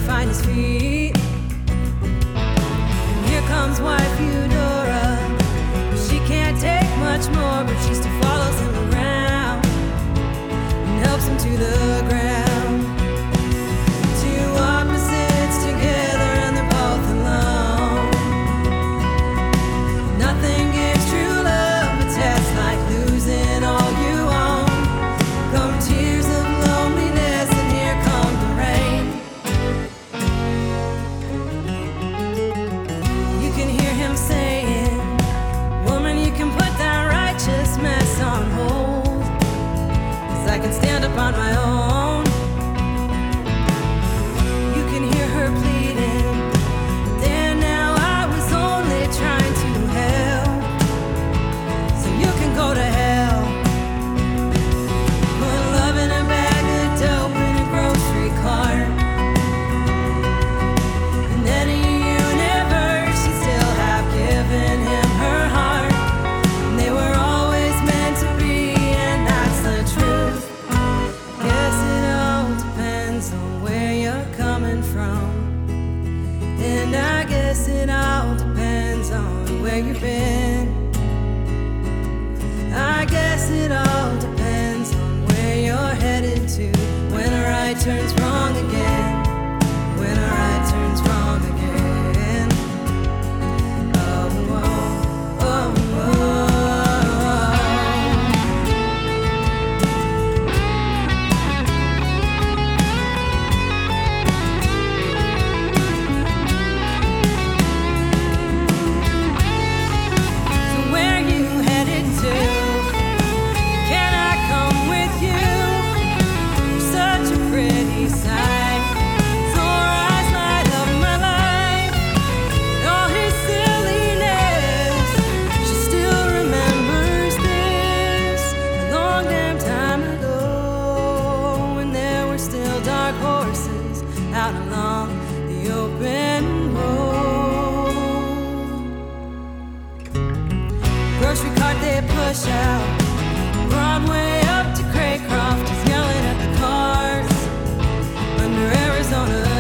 find his feet. And here comes wife Eudora. She can't take much more, but she still follows him around and helps him to the ground. Two opposites together and they're both alone. Nothing gives true love a test like losing all you own. Come tears of loneliness and here comes the rain. You can hear him saying, woman, you can put that righteous mess on hold, 'cause I can stand up on my own. You can hear her pleading, there now I was only trying to help, so you can go to hell. Put love in a bag of dope in a grocery cart, and then in a universe she still have given him her heart. And they were always meant to be, and that's the truth. Guess it all depends on where you're coming from, and I guess it all depends on where you've been. I guess it all depends on where you're headed to, when a right turns wrong again, when a right turns wrong again. Oh, oh, oh, oh. So where you headed to? Can I come with you? You're such a pretty sight. Your eyes light up my life. And all his silliness, she still remembers this. A long damn time ago, when there were still dark horses out along the open road. Grocery cart they push out, Broadway up to Craycroft, he's yelling at the cars under Arizona